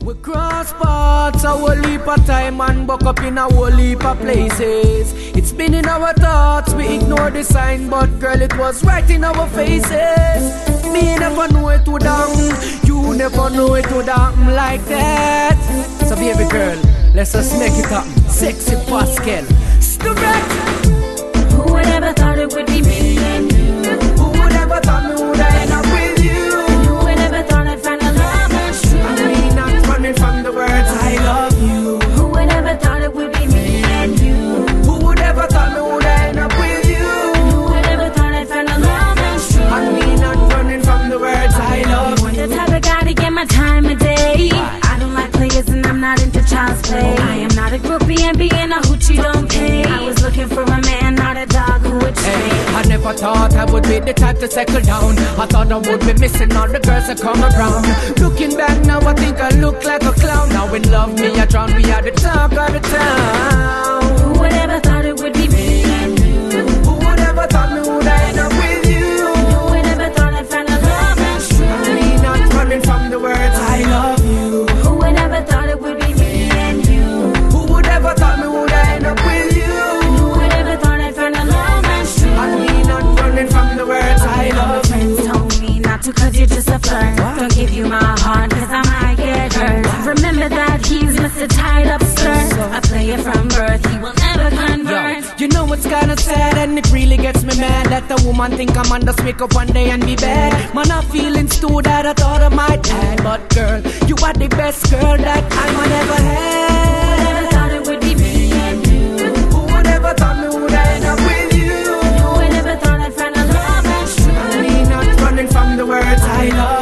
We cross paths a whole heap of time and buck up in a whole heap of places. It's been in our thoughts, we ignore the sign, but girl, it was right in our faces. Me never know it would happen, you never know it would happen like that. So baby girl, let's just make it happen. Sexy Pascal, Stubrecht. Who would ever thought it would be me and you? Who would ever thought me would end up with you? Who would ever thought I'd find a love that's true? And we not running from the words I love you. Who would ever thought it would be me and you? Who would ever thought me would end up with you? Who would ever thought I'd find a love that's true? And we not running from the words I love you. The type of guy to get my time of day. I don't like players and I'm not into child's play. I am not a groupie and being a hoochie don't pay. I was looking for a man, not a dog who would stay. I never thought I would be the type to settle down. I thought I would be missing all the girls that come around. Looking back now, I think I look like a clown. Now in love me, I drown. We are the talk of the town. Who would ever thought it would be me and you? Who would ever thought me would end up with you? Who would ever thought I'd find a love that's true? We not running from the words I love you. Who would ever thought it would be me and you? Who would ever thought me would end up with you? Who would ever thought I'd find a love that's true? And we not running from the words I love you. Friends told me not to cause you're just a flirt. Don't give you my heart cause I might get hurt. Remember that he's Mr. Tied Up Skirt. A player from birth, he will never convert. You know what's kinda sad and it really gets me mad that the woman think I'm on the wake up one day and be bad. Man, I'm feeling too that I thought I might add. But girl, you are the best girl that I might ever Who would ever had. thought it would be me and you? Who would ever thought me would end up with you? Who would ever thought I'd find a love that's true? We not running from the words I love